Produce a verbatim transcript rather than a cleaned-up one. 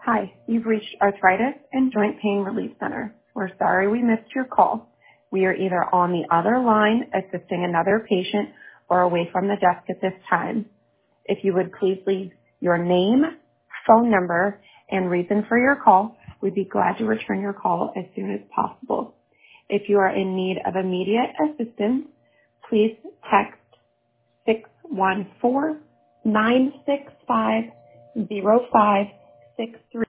Hi, you've reached Arthritis and Joint Pain Relief Center. We're sorry we missed your call. We are either on the other line assisting another patient or away from the desk at this time. If you would please leave your name, phone number, and reason for your call, we'd be glad to return your call as soon as possible. If you are in need of immediate assistance, please text six one four, nine six five, zero five six three.